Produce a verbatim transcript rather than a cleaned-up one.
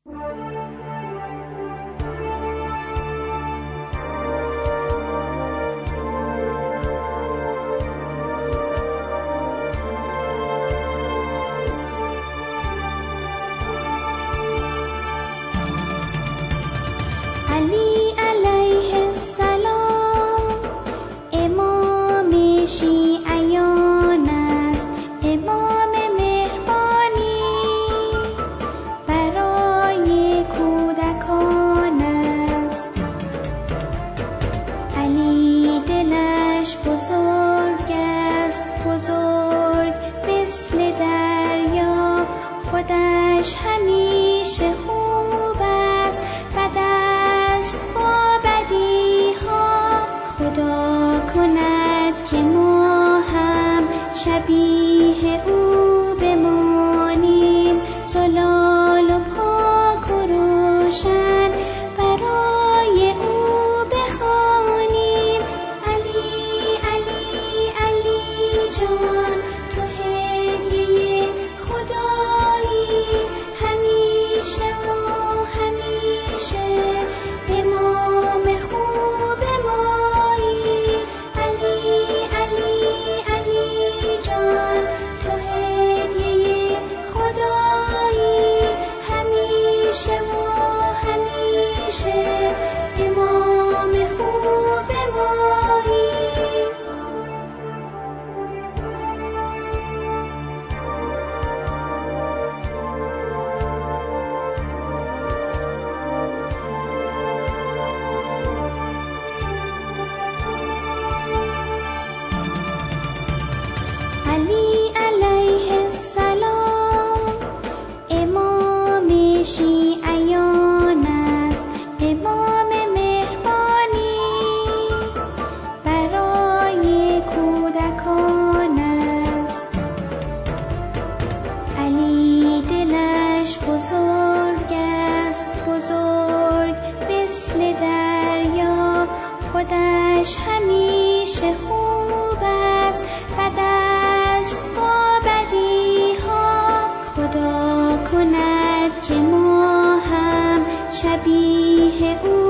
علی علیه السلام امام شیعیان است، امام مهربانی برای کودکان است. علی دلش بزرگ است، بزرگ مثل دریا، خودش همیشه خوب است، بد است با بدی ها. خدا کند که ما هم شبیه او بمانیم، زلال و پاک و روشن برای او بخوانیم. علی علی علی جان، تو هدیه خدایی، همیشه و همیشه امام خوب مایی. علی علی علی جان، تو هدیه خدایی، همیشه و همیشه امام خوب مایی. علی علیه السلام امام شیعیان است، امام مهربانی برای کودکان است. علی دلش بزرگ است، بزرگ مثل دریا، خودش همیشه خوب است، بد است با بدی ها. خدا کند که ما هم شبیه او